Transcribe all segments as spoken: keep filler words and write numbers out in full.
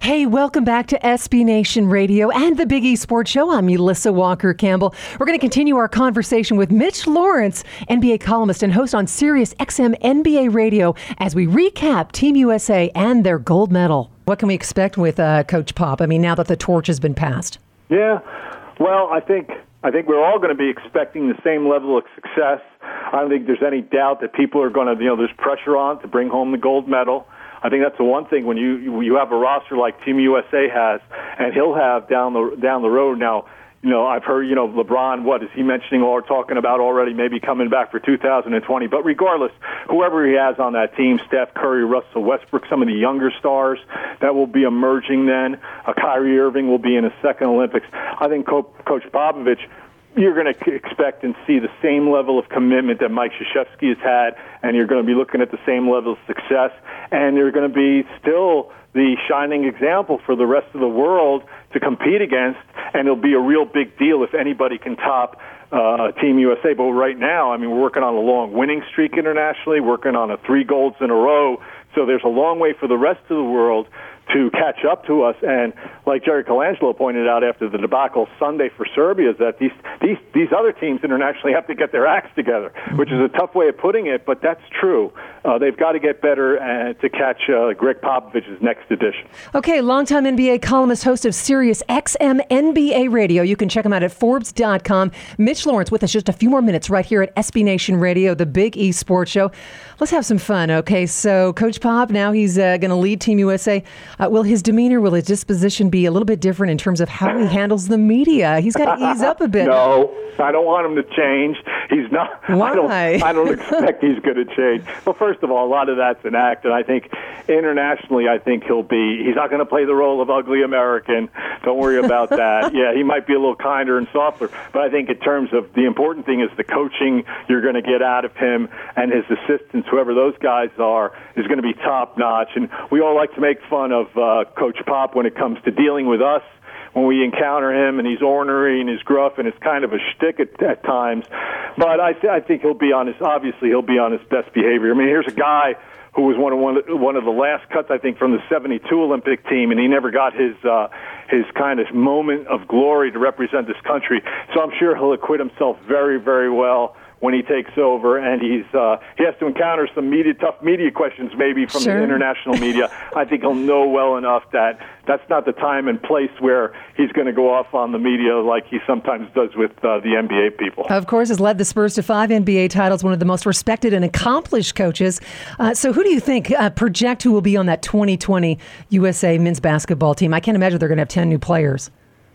Hey, welcome back to S B Nation Radio and the Big E Sports Show. I'm Melissa Walker Campbell. We're going to continue our conversation with Mitch Lawrence, N B A columnist and host on Sirius X M N B A Radio, as we recap Team U S A and their gold medal. What can we expect with uh, Coach Pop? I mean, now that the torch has been passed. Yeah, well, I think I think we're all going to be expecting the same level of success. I don't think there's any doubt that people are going to, you know, there's pressure on to bring home the gold medal. I think that's the one thing when you you have a roster like Team U S A has, and he'll have down the down the road. Now, you know, I've heard, you know, LeBron, what is he mentioning or talking about already, maybe coming back for two thousand twenty. But regardless, whoever he has on that team, Steph Curry, Russell Westbrook, some of the younger stars that will be emerging then, uh, Kyrie Irving will be in his second Olympics. I think Co- Coach Popovich, you're going to expect and see the same level of commitment that Mike Krzyzewski has had, and you're going to be looking at the same level of success, and you're going to be still the shining example for the rest of the world to compete against, and it'll be a real big deal if anybody can top uh, Team U S A. But right now, I mean, we're working on a long winning streak internationally, working on a three golds in a row, so there's a long way for the rest of the world to catch up to us. And like Jerry Colangelo pointed out after the debacle Sunday for Serbia, is that these these these other teams internationally have to get their acts together, which is a tough way of putting it, but that's true. Uh, they've got to get better uh, to catch uh, Greg Popovich's next edition. Okay, longtime N B A columnist, host of Sirius X M N B A Radio. You can check him out at Forbes dot com. Mitch Lawrence with us just a few more minutes right here at S B Nation Radio, the Big E Sports Show. Let's have some fun, okay? So Coach Pop, now he's uh, going to lead Team U S A. Uh, will his demeanor, will his disposition be a little bit different in terms of how he handles the media? He's got to ease up a bit. No, I don't want him to change. He's not. Why? I don't, I don't expect he's going to change. Well, first of all, a lot of that's an act, and I think internationally, I think he'll be, he's not going to play the role of ugly American. Don't worry about that. Yeah, he might be a little kinder and softer, but I think in terms of the important thing is the coaching you're going to get out of him, and his assistants, whoever those guys are, is going to be top-notch. And we all like to make fun of uh, Coach Pop when it comes to dealing with us, when we encounter him, and he's ornery and he's gruff, and it's kind of a shtick at, at times. But I, th- I think he'll be on his, obviously he'll be on his best behavior. I mean, here's a guy who was one of one of, one of the last cuts, I think, from the seventy-two Olympic team, and he never got his uh, his kind of moment of glory to represent this country. So I'm sure he'll acquit himself very, very well when he takes over, and he's uh, he has to encounter some media, tough media questions maybe from Sure. the international media. I think he'll know well enough that that's not the time and place where he's going to go off on the media like he sometimes does with uh, the N B A people. Of course, has led the Spurs to five N B A titles, one of the most respected and accomplished coaches. Uh, so who do you think, uh, project who will be on that twenty twenty U S A men's basketball team? I can't imagine they're going to have ten new players.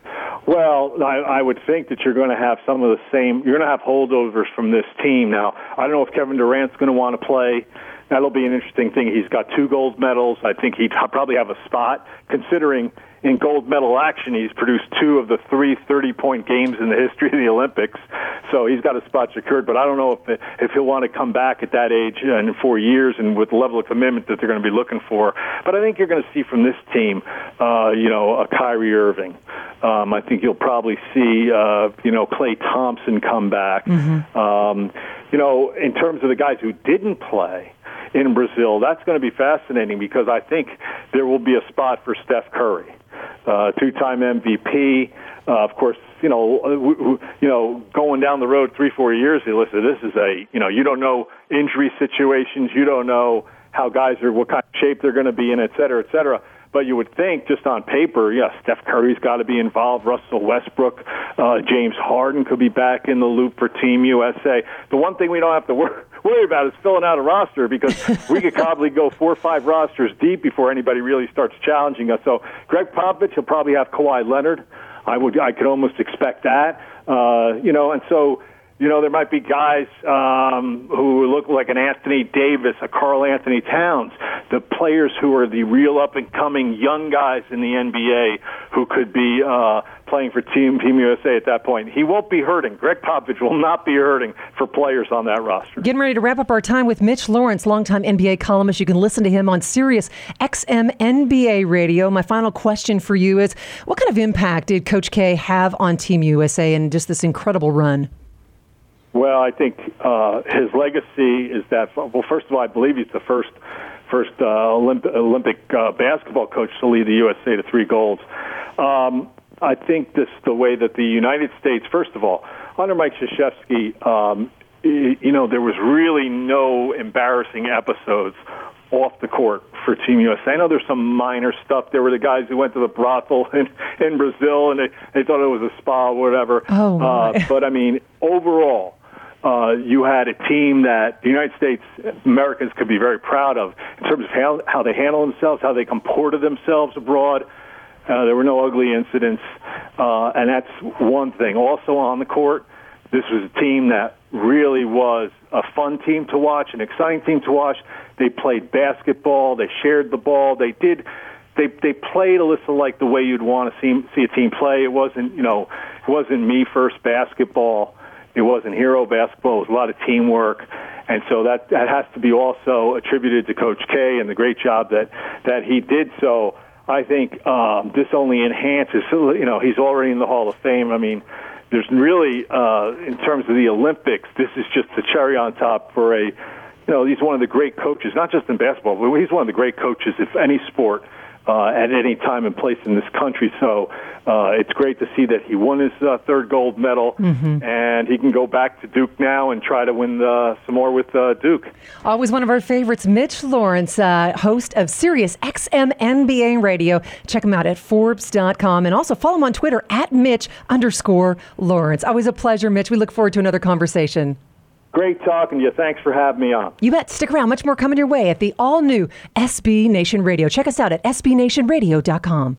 Well, I, I would think that you're going to have some of the same, you're going to have holdovers from this team. Now, I don't know if Kevin Durant's going to want to play. That'll be an interesting thing. He's got two gold medals. I think he'd probably have a spot, considering in gold medal action he's produced two of the three thirty-point games in the history of the Olympics. So he's got a spot secured, but I don't know if if he'll want to come back at that age in four years and with the level of commitment that they're going to be looking for. But I think you're going to see from this team, uh, you know, a Kyrie Irving. Um, I think you'll probably see, uh, you know, Klay Thompson come back. Mm-hmm. Um, you know, in terms of the guys who didn't play in Brazil, that's going to be fascinating because I think there will be a spot for Steph Curry, uh, two-time M V P. Uh, of course, you know, w- w- you know, going down the road three, four years, listen, this is a, you know, you don't know injury situations, you don't know how guys are, what kind of shape they're going to be in, et cetera, et cetera. But you would think, just on paper, yeah, Steph Curry's got to be involved. Russell Westbrook, uh, James Harden could be back in the loop for Team U S A. The one thing we don't have to wor- worry about is filling out a roster because we could probably go four or five rosters deep before anybody really starts challenging us. So Greg Popovich will probably have Kawhi Leonard. I would, I could almost expect that. Uh, you know, and so. You know, there might be guys um, who look like an Anthony Davis, a Karl Anthony Towns, the players who are the real up-and-coming young guys in the N B A who could be uh, playing for Team Team U S A at that point. He won't be hurting. Greg Popovich will not be hurting for players on that roster. Getting ready to wrap up our time with Mitch Lawrence, longtime N B A columnist. You can listen to him on Sirius X M N B A Radio. My final question for you is, what kind of impact did Coach K have on Team U S A and just this incredible run? Well, I think uh, his legacy is that, well, first of all, I believe he's the first first uh, Olymp- Olympic uh, basketball coach to lead the U S A to three golds. Um, I think this the way that the United States, first of all, under Mike Krzyzewski, um, you know, there was really no embarrassing episodes off the court for Team U S A. I know there's some minor stuff. There were the guys who went to the brothel in, in Brazil, and they, they thought it was a spa or whatever. Oh, my. Uh, but, I mean, overall, uh, you had a team that the United States, Americans could be very proud of in terms of how, how they handled themselves, how they comported themselves abroad. Uh, there were no ugly incidents, uh, and that's one thing. Also on the court, this was a team that really was a fun team to watch, an exciting team to watch. They played basketball. They shared the ball. They did. They they played, Alyssa, like the way you'd want to see see a team play. It wasn't, you know, it wasn't me first basketball. It wasn't hero basketball. It was a lot of teamwork, and so that that has to be also attributed to Coach K and the great job that that he did. So I think um, this only enhances. You know, he's already in the Hall of Fame. I mean, there's really, uh, in terms of the Olympics, this is just the cherry on top for a, you know, he's one of the great coaches, not just in basketball, but he's one of the great coaches if any sport uh, at any time and place in this country. So uh, it's great to see that he won his uh, third gold medal, mm-hmm. and he can go back to Duke now and try to win uh, some more with uh, Duke. Always one of our favorites, Mitch Lawrence, uh, host of Sirius X M N B A Radio. Check him out at Forbes dot com, and also follow him on Twitter at Mitch underscore Lawrence. Always a pleasure, Mitch. We look forward to another conversation. Great talking to you. Thanks for having me on. You bet. Stick around. Much more coming your way at the all-new S B Nation Radio. Check us out at S B Nation Radio dot com.